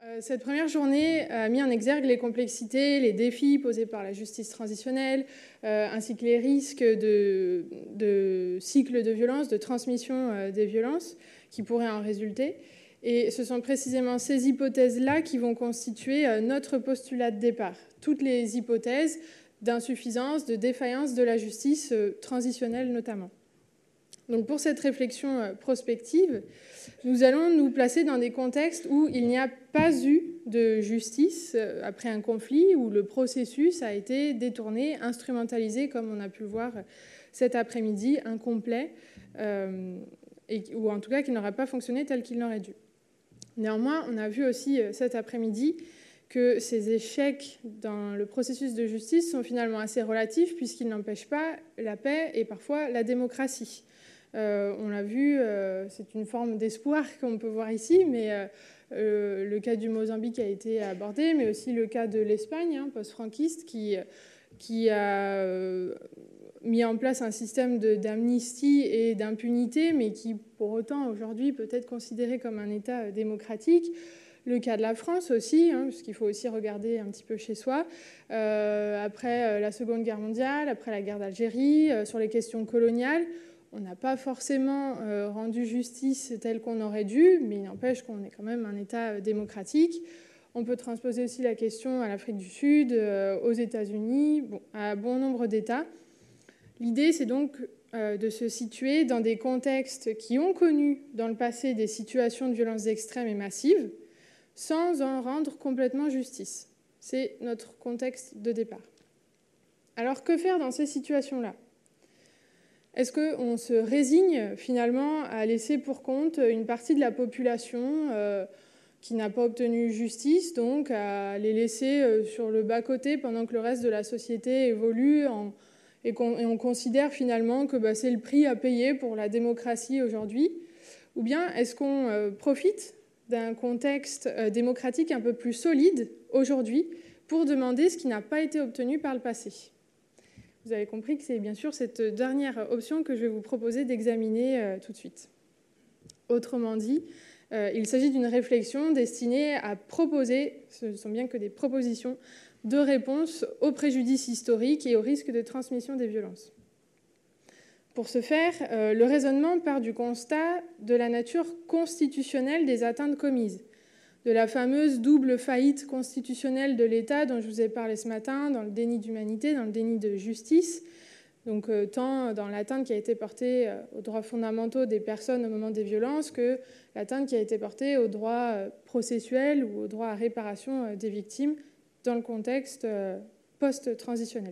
Cette première journée a mis en exergue les complexités, les défis posés par la justice transitionnelle, ainsi que les risques de cycles de violence, de transmission des violences qui pourraient en résulter. Et ce sont précisément ces hypothèses-là qui vont constituer notre postulat de départ. Toutes les hypothèses d'insuffisance, de défaillance de la justice transitionnelle notamment. Donc pour cette réflexion prospective, nous allons nous placer dans des contextes où il n'y a pas eu de justice après un conflit, où le processus a été détourné, instrumentalisé, comme on a pu le voir cet après-midi, incomplet, ou en tout cas qui n'aura pas fonctionné tel qu'il n'aurait dû. Néanmoins, on a vu aussi cet après-midi que ces échecs dans le processus de justice sont finalement assez relatifs, puisqu'ils n'empêchent pas la paix et parfois la démocratie. On l'a vu, c'est une forme d'espoir qu'on peut voir ici, mais le cas du Mozambique a été abordé, mais aussi le cas de l'Espagne, post-franquiste, qui a mis en place un système d'amnistie et d'impunité, mais qui, pour autant, aujourd'hui, peut être considéré comme un État démocratique. Le cas de la France aussi, puisqu'il faut aussi regarder un petit peu chez soi. Après la Seconde Guerre mondiale, après la guerre d'Algérie, sur les questions coloniales, on n'a pas forcément rendu justice telle qu'on aurait dû, mais il n'empêche qu'on est quand même un État démocratique. On peut transposer aussi la question à l'Afrique du Sud, aux États-Unis, à bon nombre d'États. L'idée, c'est donc de se situer dans des contextes qui ont connu dans le passé des situations de violence extrême et massive, sans en rendre complètement justice. C'est notre contexte de départ. Alors, que faire dans ces situations-là ? Est-ce qu'on se résigne finalement à laisser pour compte une partie de la population qui n'a pas obtenu justice, donc à les laisser sur le bas-côté pendant que le reste de la société évolue et on considère finalement que c'est le prix à payer pour la démocratie aujourd'hui? Ou bien est-ce qu'on profite d'un contexte démocratique un peu plus solide aujourd'hui pour demander ce qui n'a pas été obtenu par le passé? Vous avez compris que c'est bien sûr cette dernière option que je vais vous proposer d'examiner tout de suite. Autrement dit, il s'agit d'une réflexion destinée à proposer, ce ne sont bien que des propositions, de réponse aux préjudices historiques et aux risques de transmission des violences. Pour ce faire, le raisonnement part du constat de la nature constitutionnelle des atteintes commises, de la fameuse double faillite constitutionnelle de l'État dont je vous ai parlé ce matin, dans le déni d'humanité, dans le déni de justice, donc tant dans l'atteinte qui a été portée aux droits fondamentaux des personnes au moment des violences que l'atteinte qui a été portée aux droits processuels ou aux droits à réparation des victimes dans le contexte post-transitionnel.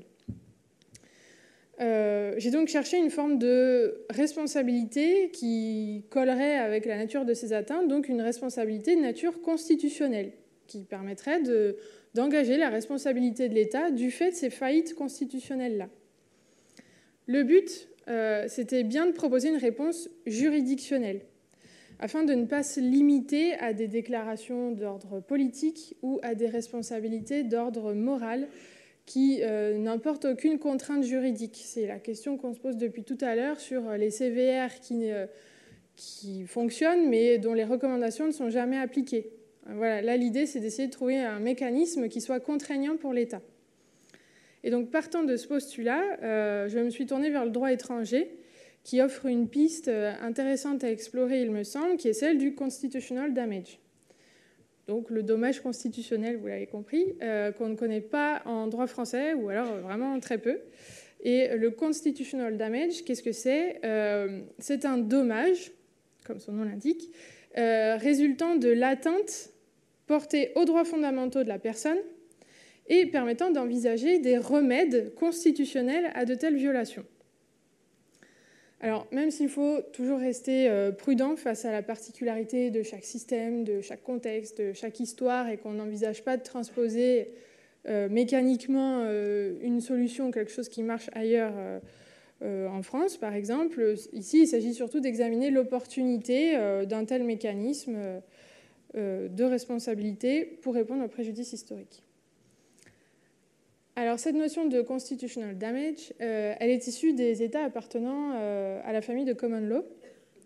J'ai donc cherché une forme de responsabilité qui collerait avec la nature de ces atteintes, donc une responsabilité de nature constitutionnelle, qui permettrait d'engager la responsabilité de l'État du fait de ces faillites constitutionnelles-là. Le but, c'était bien de proposer une réponse juridictionnelle, afin de ne pas se limiter à des déclarations d'ordre politique ou à des responsabilités d'ordre moral, qui n'importe aucune contrainte juridique. C'est la question qu'on se pose depuis tout à l'heure sur les CVR qui fonctionnent, mais dont les recommandations ne sont jamais appliquées. Voilà, là, l'idée, c'est d'essayer de trouver un mécanisme qui soit contraignant pour l'État. Et donc, partant de ce postulat, je me suis tournée vers le droit étranger, qui offre une piste intéressante à explorer, il me semble, qui est celle du constitutional damage. Donc le dommage constitutionnel, vous l'avez compris, qu'on ne connaît pas en droit français, ou alors vraiment très peu. Et le constitutional damage, qu'est-ce que c'est ? C'est un dommage, comme son nom l'indique, résultant de l'atteinte portée aux droits fondamentaux de la personne et permettant d'envisager des remèdes constitutionnels à de telles violations. Alors, même s'il faut toujours rester prudent face à la particularité de chaque système, de chaque contexte, de chaque histoire, et qu'on n'envisage pas de transposer mécaniquement une solution, quelque chose qui marche ailleurs en France, par exemple, ici, il s'agit surtout d'examiner l'opportunité d'un tel mécanisme de responsabilité pour répondre aux préjudices historiques. Alors, cette notion de constitutional damage, elle est issue des États appartenant à la famille de common law,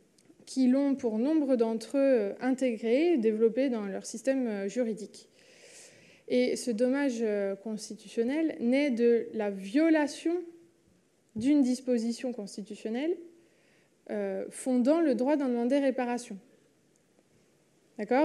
qui l'ont pour nombre d'entre eux intégré, développé dans leur système juridique. Et ce dommage constitutionnel naît de la violation d'une disposition constitutionnelle fondant le droit d'en demander réparation. D'accord ?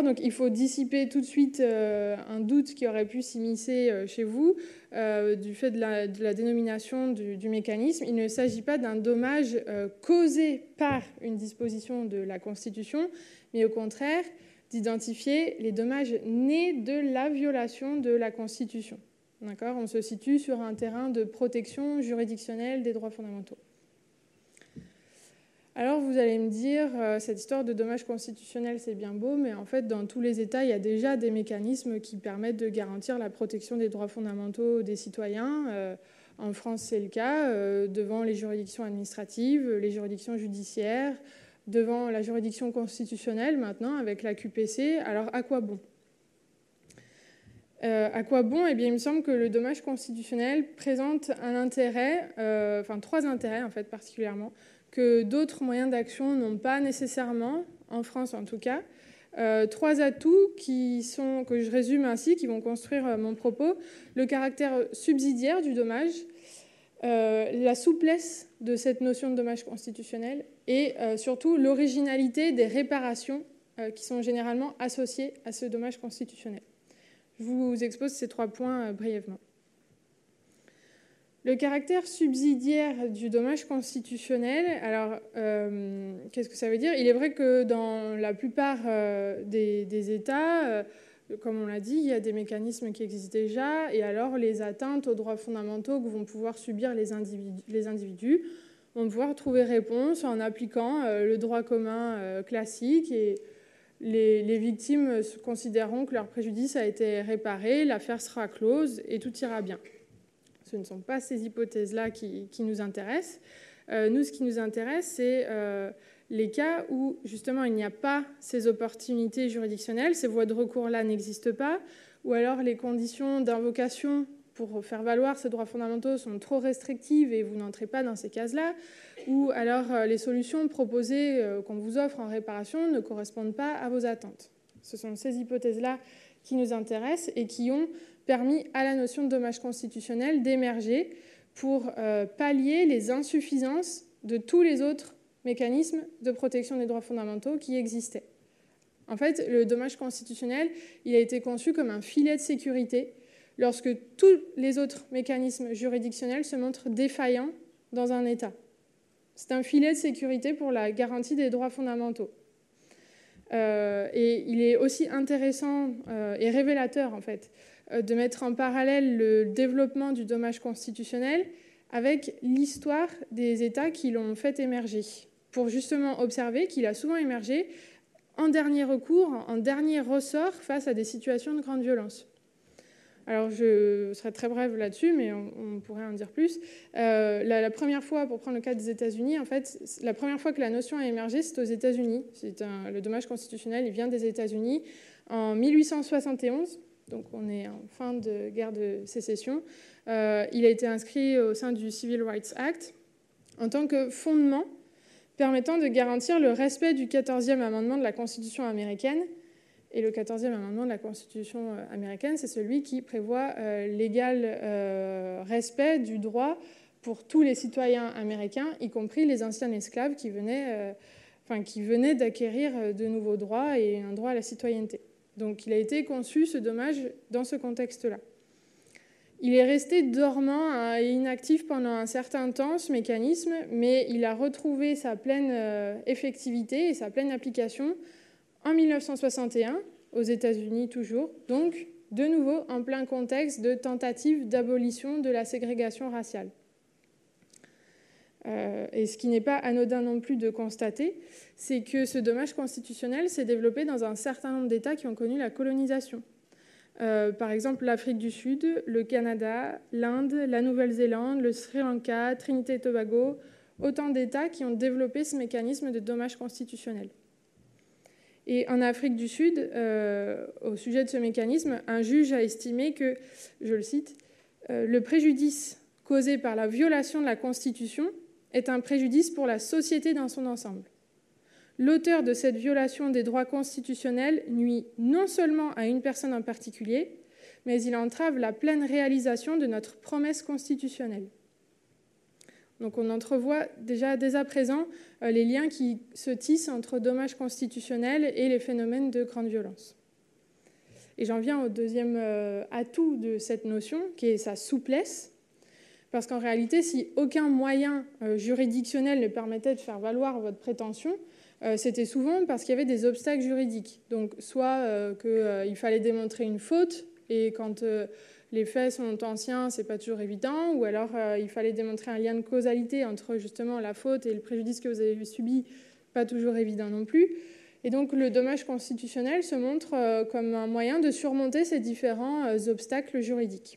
Donc il faut dissiper tout de suite un doute qui aurait pu s'immiscer chez vous du fait de la dénomination du mécanisme. Il ne s'agit pas d'un dommage causé par une disposition de la Constitution, mais au contraire d'identifier les dommages nés de la violation de la Constitution. D'accord ? On se situe sur un terrain de protection juridictionnelle des droits fondamentaux. Alors vous allez me dire, cette histoire de dommage constitutionnel, c'est bien beau, mais en fait, dans tous les États, il y a déjà des mécanismes qui permettent de garantir la protection des droits fondamentaux des citoyens. En France, c'est le cas, devant les juridictions administratives, les juridictions judiciaires, devant la juridiction constitutionnelle maintenant, avec la QPC. Alors, à quoi bon ? À quoi bon ? Eh bien, il me semble que le dommage constitutionnel présente un intérêt, trois intérêts en fait particulièrement, que d'autres moyens d'action n'ont pas nécessairement, en France en tout cas. Trois atouts que je résume ainsi, qui vont construire mon propos. Le caractère subsidiaire du dommage, la souplesse de cette notion de dommage constitutionnel et surtout l'originalité des réparations qui sont généralement associées à ce dommage constitutionnel. Je vous expose ces 3 points brièvement. Le caractère subsidiaire du dommage constitutionnel, alors qu'est-ce que ça veut dire ? Il est vrai que dans la plupart des États, comme on l'a dit, il y a des mécanismes qui existent déjà, et alors les atteintes aux droits fondamentaux que vont pouvoir subir les individus vont pouvoir trouver réponse en appliquant le droit commun classique, et les victimes considéreront que leur préjudice a été réparé, l'affaire sera close et tout ira bien. Ce ne sont pas ces hypothèses-là qui nous intéressent. Nous, ce qui nous intéresse, c'est les cas où, justement, il n'y a pas ces opportunités juridictionnelles, ces voies de recours-là n'existent pas, ou alors les conditions d'invocation pour faire valoir ces droits fondamentaux sont trop restrictives et vous n'entrez pas dans ces cases-là, ou alors les solutions proposées qu'on vous offre en réparation ne correspondent pas à vos attentes. Ce sont ces hypothèses-là qui nous intéressent et qui ont permis à la notion de dommage constitutionnel d'émerger pour pallier les insuffisances de tous les autres mécanismes de protection des droits fondamentaux qui existaient. En fait, le dommage constitutionnel, il a été conçu comme un filet de sécurité lorsque tous les autres mécanismes juridictionnels se montrent défaillants dans un État. C'est un filet de sécurité pour la garantie des droits fondamentaux. Et il est aussi intéressant et révélateur, en fait, de mettre en parallèle le développement du dommage constitutionnel avec l'histoire des États qui l'ont fait émerger, pour justement observer qu'il a souvent émergé en dernier recours, en dernier ressort face à des situations de grande violence. Alors, je serai très brève là-dessus, mais on pourrait en dire plus. La première fois, pour prendre le cas des États-Unis, en fait, la première fois que la notion a émergé, c'est aux États-Unis. Le dommage constitutionnel, il vient des États-Unis en 1871. Donc on est en fin de guerre de sécession. Il a été inscrit au sein du Civil Rights Act en tant que fondement permettant de garantir le respect du 14e amendement de la Constitution américaine. Et le 14e amendement de la Constitution américaine, c'est celui qui prévoit l'égal respect du droit pour tous les citoyens américains, y compris les anciens esclaves qui venaient d'acquérir de nouveaux droits et un droit à la citoyenneté. Donc il a été conçu, ce dommage, dans ce contexte-là. Il est resté dormant et inactif pendant un certain temps, ce mécanisme, mais il a retrouvé sa pleine effectivité et sa pleine application en 1961, aux États-Unis toujours, donc de nouveau en plein contexte de tentative d'abolition de la ségrégation raciale. Et ce qui n'est pas anodin non plus de constater, c'est que ce dommage constitutionnel s'est développé dans un certain nombre d'États qui ont connu la colonisation. Par exemple, l'Afrique du Sud, le Canada, l'Inde, la Nouvelle-Zélande, le Sri Lanka, Trinité et Tobago, autant d'États qui ont développé ce mécanisme de dommage constitutionnel. Et en Afrique du Sud, au sujet de ce mécanisme, un juge a estimé que, je le cite, le préjudice causé par la violation de la Constitution est un préjudice pour la société dans son ensemble. l'auteur de cette violation des droits constitutionnels nuit non seulement à une personne en particulier, mais il entrave la pleine réalisation de notre promesse constitutionnelle. Donc on entrevoit déjà dès à présent les liens qui se tissent entre dommages constitutionnels et les phénomènes de grande violence. Et j'en viens au deuxième atout de cette notion, qui est sa souplesse. Parce qu'en réalité, si aucun moyen juridictionnel ne permettait de faire valoir votre prétention, c'était souvent parce qu'il y avait des obstacles juridiques. Donc soit qu'il fallait démontrer une faute, et quand les faits sont anciens, c'est pas toujours évident, ou alors il fallait démontrer un lien de causalité entre justement la faute et le préjudice que vous avez subi, pas toujours évident non plus. Et donc le dommage constitutionnel se montre comme un moyen de surmonter ces différents obstacles juridiques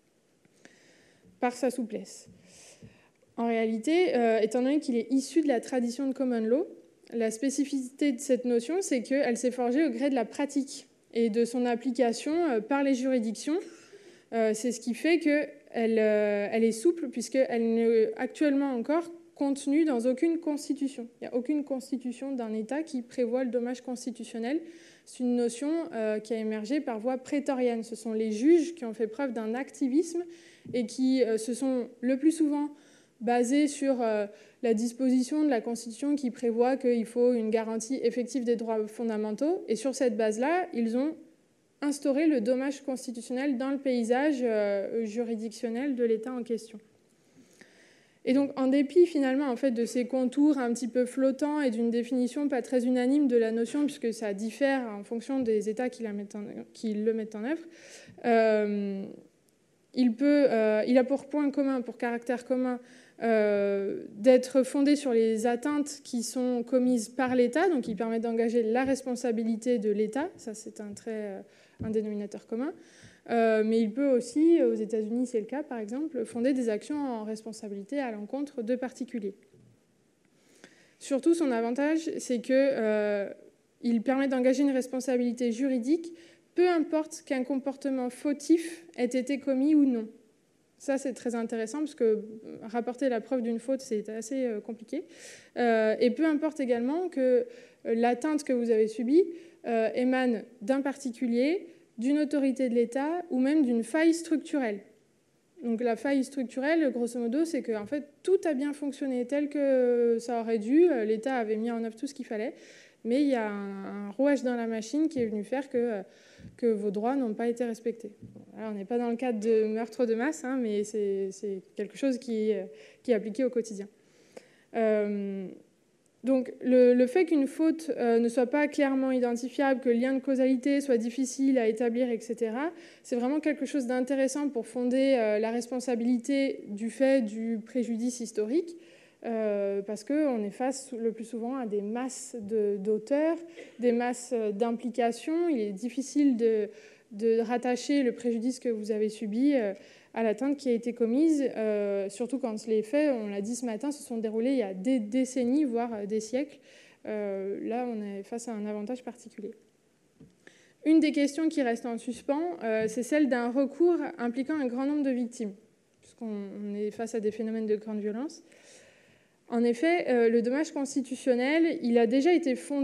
par sa souplesse. En réalité, étant donné qu'il est issu de la tradition de common law, la spécificité de cette notion, c'est qu'elle s'est forgée au gré de la pratique et de son application par les juridictions. C'est ce qui fait qu'elle est souple, puisqu'elle n'est actuellement encore contenue dans aucune constitution. Il n'y a aucune constitution d'un État qui prévoit le dommage constitutionnel. C'est une notion qui a émergé par voie prétorienne. Ce sont les juges qui ont fait preuve d'un activisme et qui se sont le plus souvent basés sur la disposition de la Constitution qui prévoit qu'il faut une garantie effective des droits fondamentaux. Et sur cette base-là, ils ont instauré le dommage constitutionnel dans le paysage juridictionnel de l'État en question. Et donc, en dépit finalement en fait, de ces contours un petit peu flottants et d'une définition pas très unanime de la notion, puisque ça diffère en fonction des États qui le mettent en œuvre, il a pour point commun, pour caractère commun, d'être fondé sur les atteintes qui sont commises par l'État, donc il permet d'engager la responsabilité de l'État, ça c'est un dénominateur commun, mais il peut aussi, aux États-Unis c'est le cas par exemple, fonder des actions en responsabilité à l'encontre de particuliers. Surtout son avantage, c'est qu'il permet d'engager une responsabilité juridique, peu importe qu'un comportement fautif ait été commis ou non. Ça, c'est très intéressant parce que rapporter la preuve d'une faute, c'est assez compliqué. Et peu importe également que l'atteinte que vous avez subie émane d'un particulier, d'une autorité de l'État ou même d'une faille structurelle. Donc la faille structurelle, grosso modo, c'est que en fait, tout a bien fonctionné tel que ça aurait dû. L'État avait mis en œuvre tout ce qu'il fallait. Mais il y a un rouage dans la machine qui est venu faire que vos droits n'ont pas été respectés. Alors, on n'est pas dans le cadre de meurtre de masse, hein, mais c'est quelque chose qui est appliqué au quotidien. Donc, le fait qu'une faute ne soit pas clairement identifiable, que le lien de causalité soit difficile à établir, etc., c'est vraiment quelque chose d'intéressant pour fonder la responsabilité du fait du préjudice historique. Parce qu'on est face le plus souvent à des masses d'auteurs, des masses d'implications. Il est difficile de rattacher le préjudice que vous avez subi à l'atteinte qui a été commise, surtout quand les faits, on l'a dit ce matin, se sont déroulés il y a des décennies, voire des siècles. Là, on est face à un avantage particulier. Une des questions qui reste en suspens, c'est celle d'un recours impliquant un grand nombre de victimes, puisqu'on est face à des phénomènes de grande violence. En effet, le dommage constitutionnel, il a déjà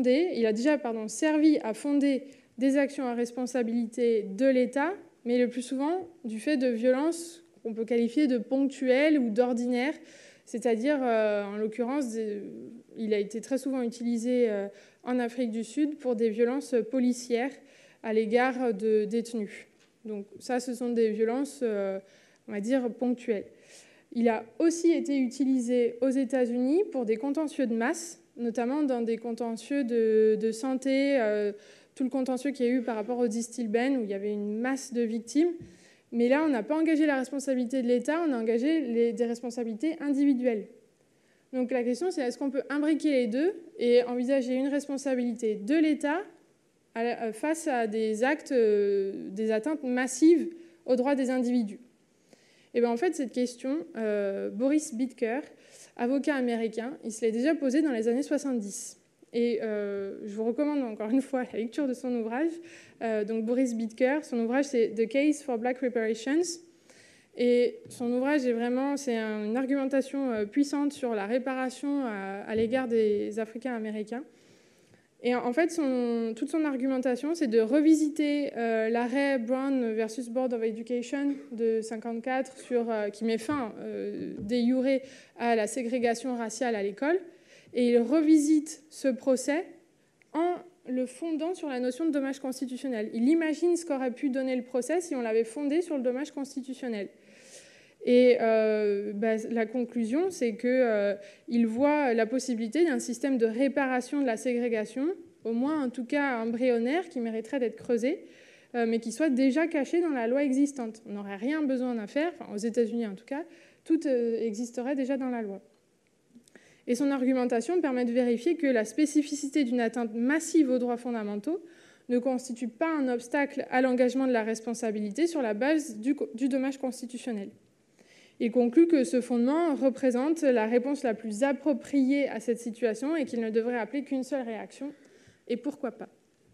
servi à fonder des actions à responsabilité de l'État, mais le plus souvent du fait de violences qu'on peut qualifier de ponctuelles ou d'ordinaires, c'est-à-dire, en l'occurrence, il a été très souvent utilisé en Afrique du Sud pour des violences policières à l'égard de détenus. Donc ça, ce sont des violences, on va dire, ponctuelles. Il a aussi été utilisé aux États-Unis pour des contentieux de masse, notamment dans des contentieux de santé, tout le contentieux qu'il y a eu par rapport au Distill Ben, où il y avait une masse de victimes. Mais là, on n'a pas engagé la responsabilité de l'État, on a engagé des responsabilités individuelles. Donc la question, c'est est-ce qu'on peut imbriquer les deux et envisager une responsabilité de l'État face à des actes, des atteintes massives aux droits des individus? Et bien en fait, cette question, Boris Bidker, avocat américain, il se l'est déjà posée dans les années 70. Et je vous recommande encore une fois la lecture de son ouvrage. Donc Boris Bidker, son ouvrage c'est The Case for Black Reparations. Et son ouvrage c'est une argumentation puissante sur la réparation à l'égard des Africains américains. Et en fait, toute son argumentation, c'est de revisiter l'arrêt Brown versus Board of Education de 1954 qui met fin de jure à la ségrégation raciale à l'école. Et il revisite ce procès en le fondant sur la notion de dommage constitutionnel. Il imagine ce qu'aurait pu donner le procès si on l'avait fondé sur le dommage constitutionnel. Et la conclusion, c'est qu'il voit la possibilité d'un système de réparation de la ségrégation, au moins en tout cas embryonnaire, qui mériterait d'être creusé, mais qui soit déjà caché dans la loi existante. On n'aurait rien besoin d'en faire, enfin, aux États-Unis en tout cas, tout existerait déjà dans la loi. Et son argumentation permet de vérifier que la spécificité d'une atteinte massive aux droits fondamentaux ne constitue pas un obstacle à l'engagement de la responsabilité sur la base du dommage constitutionnel. Il conclut que ce fondement représente la réponse la plus appropriée à cette situation et qu'il ne devrait appeler qu'une seule réaction. Et pourquoi pas ?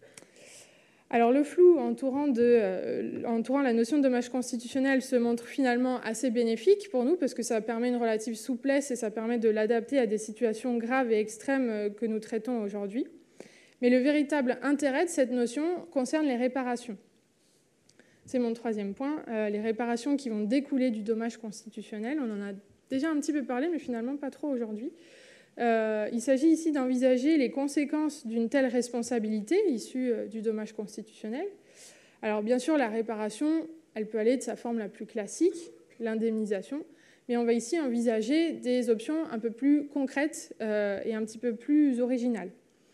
Alors le flou entourant la notion de dommage constitutionnel se montre finalement assez bénéfique pour nous parce que ça permet une relative souplesse et ça permet de l'adapter à des situations graves et extrêmes que nous traitons aujourd'hui. Mais le véritable intérêt de cette notion concerne les réparations. C'est mon troisième point, les réparations qui vont découler du dommage constitutionnel. On en a déjà un petit peu parlé, mais finalement pas trop aujourd'hui. Il s'agit ici d'envisager les conséquences d'une telle responsabilité issue du dommage constitutionnel. Alors bien sûr, la réparation, elle peut aller de sa forme la plus classique, l'indemnisation, mais on va ici envisager des options un peu plus concrètes et un petit peu plus originales.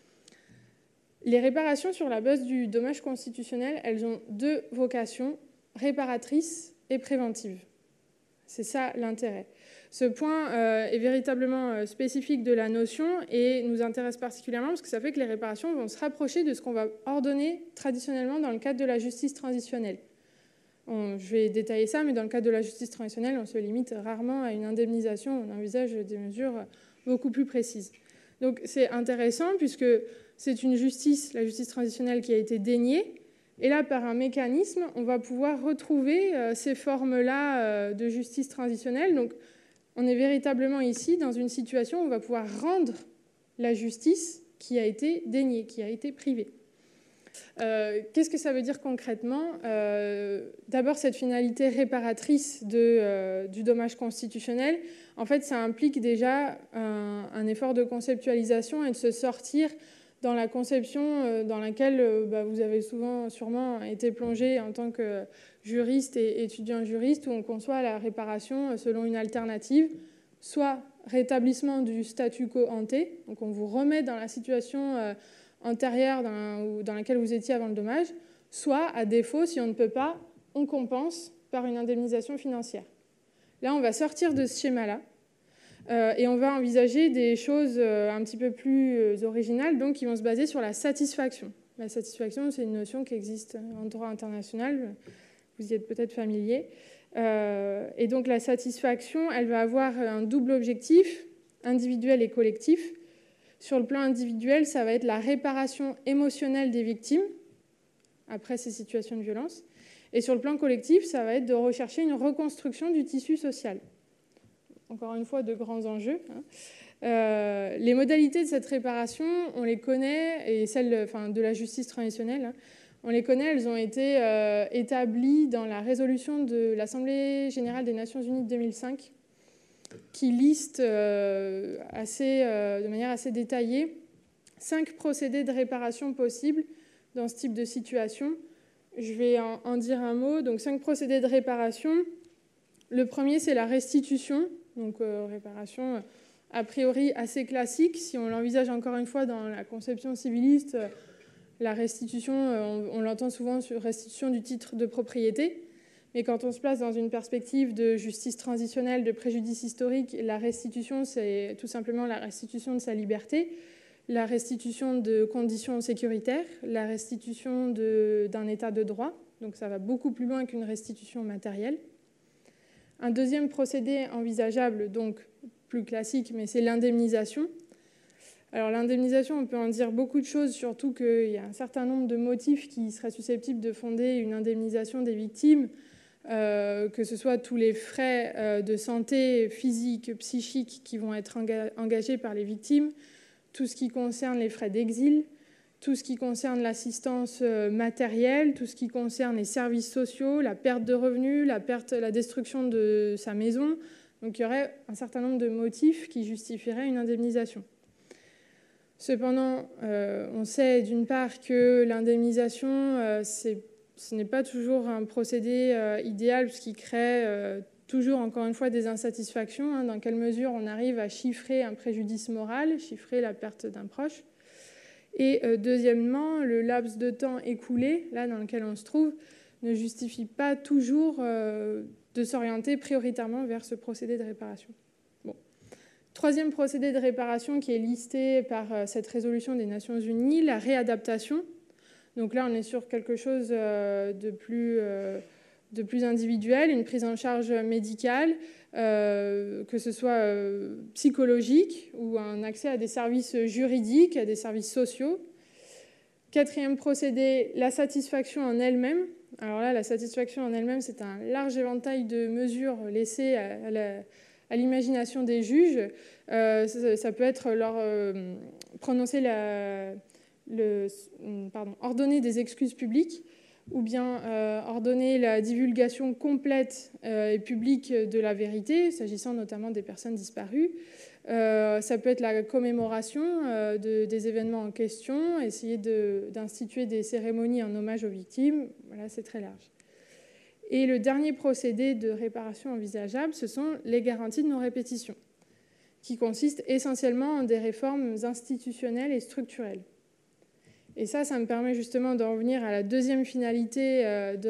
Les réparations sur la base du dommage constitutionnel, elles ont deux vocations, réparatrice et préventive. C'est ça l'intérêt. Ce point est véritablement spécifique de la notion et nous intéresse particulièrement parce que ça fait que les réparations vont se rapprocher de ce qu'on va ordonner traditionnellement dans le cadre de la justice transitionnelle. Je vais détailler ça, mais dans le cadre de la justice transitionnelle, on se limite rarement à une indemnisation, on envisage des mesures beaucoup plus précises. Donc c'est intéressant puisque c'est une justice, la justice transitionnelle, qui a été déniée. Et là, par un mécanisme, on va pouvoir retrouver ces formes-là de justice transitionnelle. Donc on est véritablement ici dans une situation où on va pouvoir rendre la justice qui a été déniée, qui a été privée. Qu'est-ce que ça veut dire concrètement ? D'abord, cette finalité réparatrice du dommage constitutionnel, en fait, ça implique déjà un effort de conceptualisation et de se sortir dans la conception dans laquelle vous avez sûrement été plongé en tant que juriste et étudiant juriste, où on conçoit la réparation selon une alternative, soit rétablissement du statu quo ante, donc on vous remet dans la situation antérieure dans laquelle vous étiez avant le dommage, soit, à défaut, si on ne peut pas, on compense par une indemnisation financière. Là, on va sortir de ce schéma-là et on va envisager des choses un petit peu plus originales, donc qui vont se baser sur la satisfaction. La satisfaction, c'est une notion qui existe en droit international, vous y êtes peut-être familier. Et donc la satisfaction, elle va avoir un double objectif, individuel et collectif. Sur le plan individuel, ça va être la réparation émotionnelle des victimes après ces situations de violence. Et sur le plan collectif, ça va être de rechercher une reconstruction du tissu social. Encore une fois, de grands enjeux. Les modalités de cette réparation, on les connaît, et celles de la justice traditionnelle, on les connaît, elles ont été établies dans la résolution de l'Assemblée générale des Nations unies de 2005, qui liste de manière assez détaillée 5 procédés de réparation possibles dans ce type de situation. Je vais en dire un mot. Donc 5 procédés de réparation. Le premier, c'est la restitution. Donc réparation a priori assez classique. Si on l'envisage encore une fois dans la conception civiliste, la restitution, on l'entend souvent sur restitution du titre de propriété. Mais quand on se place dans une perspective de justice transitionnelle, de préjudice historique, la restitution, c'est tout simplement la restitution de sa liberté, la restitution de conditions sécuritaires, la restitution d'un état de droit. Donc ça va beaucoup plus loin qu'une restitution matérielle. Un deuxième procédé envisageable, donc plus classique, mais c'est l'indemnisation. Alors l'indemnisation, on peut en dire beaucoup de choses, surtout qu'il y a un certain nombre de motifs qui seraient susceptibles de fonder une indemnisation des victimes, que ce soit tous les frais de santé physique, psychique qui vont être engagés par les victimes, tout ce qui concerne les frais d'exil, tout ce qui concerne l'assistance matérielle, tout ce qui concerne les services sociaux, la perte de revenus, la destruction de sa maison. Donc il y aurait un certain nombre de motifs qui justifieraient une indemnisation. Cependant, on sait d'une part que l'indemnisation, ce n'est pas toujours un procédé idéal, puisqu'il crée toujours, encore une fois, des insatisfactions. Dans quelle mesure on arrive à chiffrer un préjudice moral, chiffrer la perte d'un proche. Et deuxièmement, le laps de temps écoulé, là dans lequel on se trouve, ne justifie pas toujours de s'orienter prioritairement vers ce procédé de réparation. Bon. Troisième procédé de réparation qui est listé par cette résolution des Nations Unies, la réadaptation. Donc là, on est sur quelque chose de plus individuel, une prise en charge médicale, que ce soit psychologique ou un accès à des services juridiques, à des services sociaux. Quatrième procédé, la satisfaction en elle-même. Alors là, la satisfaction en elle-même, c'est un large éventail de mesures laissées à l'imagination des juges. Ça peut être ordonner des excuses publiques, ou bien ordonner la divulgation complète et publique de la vérité, s'agissant notamment des personnes disparues. Ça peut être la commémoration des événements en question, essayer d'instituer des cérémonies en hommage aux victimes. Voilà, c'est très large. Et le dernier procédé de réparation envisageable, ce sont les garanties de non-répétition, qui consistent essentiellement en des réformes institutionnelles et structurelles. Et ça me permet justement d'en revenir à la deuxième finalité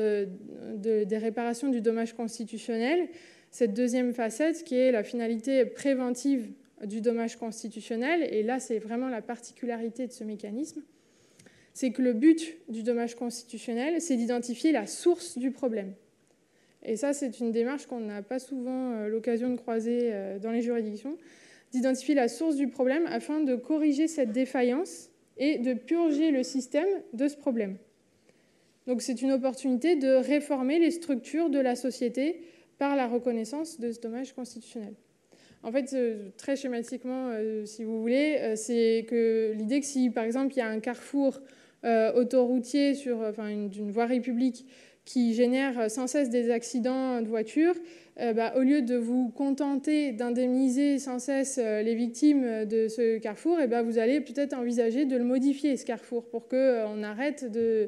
des réparations du dommage constitutionnel, cette deuxième facette qui est la finalité préventive du dommage constitutionnel. Et là, c'est vraiment la particularité de ce mécanisme. C'est que le but du dommage constitutionnel, c'est d'identifier la source du problème. Et ça, c'est une démarche qu'on n'a pas souvent l'occasion de croiser dans les juridictions, d'identifier la source du problème afin de corriger cette défaillance et de purger le système de ce problème. Donc c'est une opportunité de réformer les structures de la société par la reconnaissance de ce dommage constitutionnel. En fait, très schématiquement, si vous voulez, c'est que l'idée que si, par exemple, il y a un carrefour autoroutier d'une voirie publique qui génère sans cesse des accidents de voiture, au lieu de vous contenter d'indemniser sans cesse les victimes de ce carrefour, vous allez peut-être envisager de le modifier, ce carrefour, pour qu'on arrête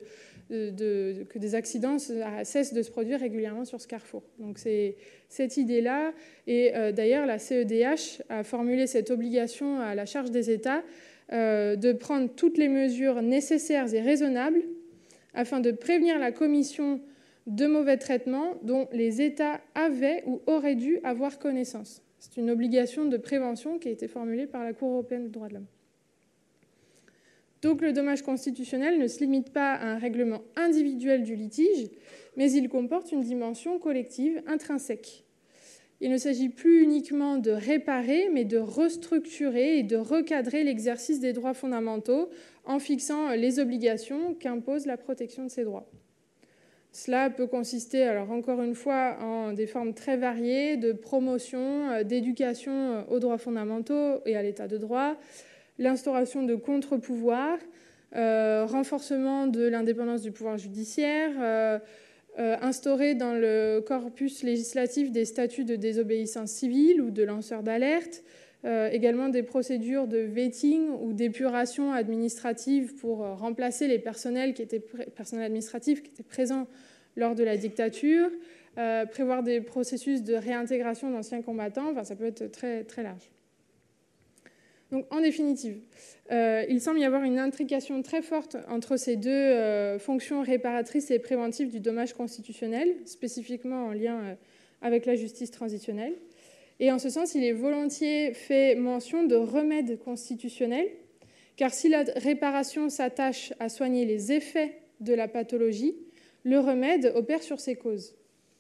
que des accidents cessent de se produire régulièrement sur ce carrefour. Donc c'est cette idée-là. Et d'ailleurs, la CEDH a formulé cette obligation à la charge des États de prendre toutes les mesures nécessaires et raisonnables afin de prévenir la commission de mauvais traitements dont les États avaient ou auraient dû avoir connaissance. C'est une obligation de prévention qui a été formulée par la Cour européenne des droits de l'homme. Donc le dommage constitutionnel ne se limite pas à un règlement individuel du litige, mais il comporte une dimension collective intrinsèque. Il ne s'agit plus uniquement de réparer, mais de restructurer et de recadrer l'exercice des droits fondamentaux en fixant les obligations qu'impose la protection de ces droits. Cela peut consister, alors encore une fois, en des formes très variées de promotion, d'éducation aux droits fondamentaux et à l'état de droit, l'instauration de contre-pouvoirs, renforcement de l'indépendance du pouvoir judiciaire, instaurer dans le corpus législatif des statuts de désobéissance civile ou de lanceur d'alerte, également des procédures de vetting ou d'épuration administrative pour remplacer les personnels administratifs qui étaient présents lors de la dictature, prévoir des processus de réintégration d'anciens combattants, ça peut être très, très large. Donc, en définitive, il semble y avoir une intrication très forte entre ces deux fonctions réparatrices et préventives du dommage constitutionnel, spécifiquement en lien avec la justice transitionnelle. Et en ce sens, il est volontiers fait mention de remède constitutionnel, car si la réparation s'attache à soigner les effets de la pathologie, le remède opère sur ses causes.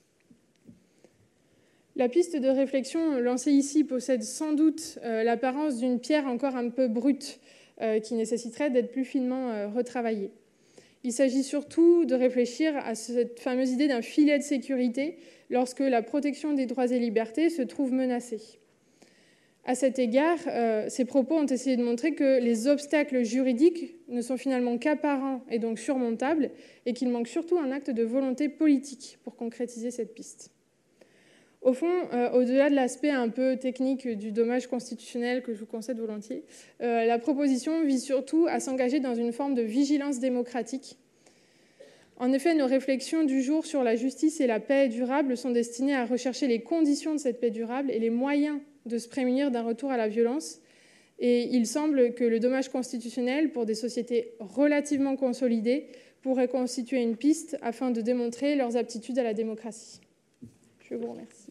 La piste de réflexion lancée ici possède sans doute l'apparence d'une pierre encore un peu brute qui nécessiterait d'être plus finement retravaillée. Il s'agit surtout de réfléchir à cette fameuse idée d'un filet de sécurité lorsque la protection des droits et libertés se trouve menacée. À cet égard, ces propos ont essayé de montrer que les obstacles juridiques ne sont finalement qu'apparents et donc surmontables, et qu'il manque surtout un acte de volonté politique pour concrétiser cette piste. Au fond, au-delà de l'aspect un peu technique du dommage constitutionnel que je vous concède volontiers, la proposition vise surtout à s'engager dans une forme de vigilance démocratique. En effet, nos réflexions du jour sur la justice et la paix durable sont destinées à rechercher les conditions de cette paix durable et les moyens de se prémunir d'un retour à la violence. Et il semble que le dommage constitutionnel, pour des sociétés relativement consolidées, pourrait constituer une piste afin de démontrer leurs aptitudes à la démocratie. Je vous remercie.